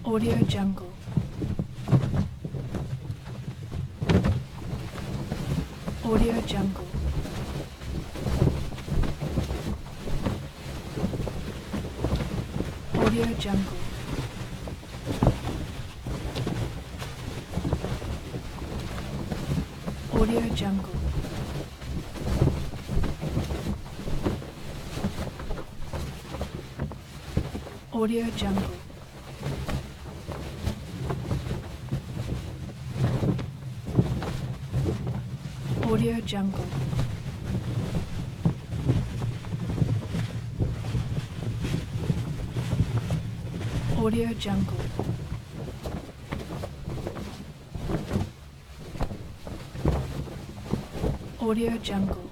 Audio Jungle. Audio Jungle. Audio Jungle. Audio Jungle. Audio Jungle. Audio Jungle. Audio Jungle. Audio Jungle.